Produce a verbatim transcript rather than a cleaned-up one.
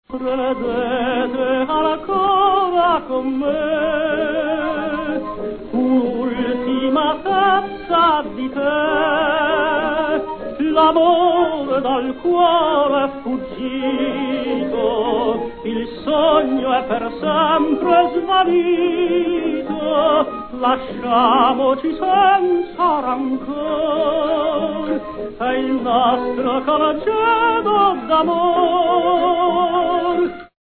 Credete ancora con me un'ultima tazza di tè, l'amore dal cuore è fuggito, il sogno è per sempre svanito, lasciamoci senza rancor, è il nostro congedo d'amor.